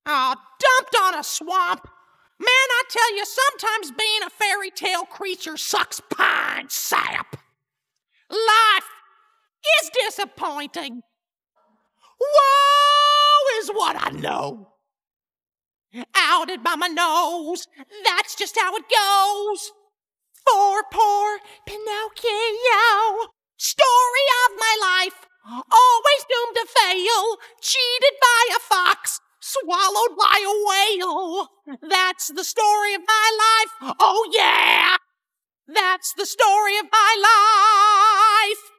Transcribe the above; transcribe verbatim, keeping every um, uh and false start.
Oh, dumped on a swamp. Man, I tell you, sometimes being a fairy tale creature sucks pine sap. Life is disappointing. Woe is what I know. Outed by my nose, that's just how it goes. For poor Pinocchio, story of my life, always doomed to fail, cheated by a fox, swallowed by a whale. That's the story of my life. Oh yeah, that's the story of my life.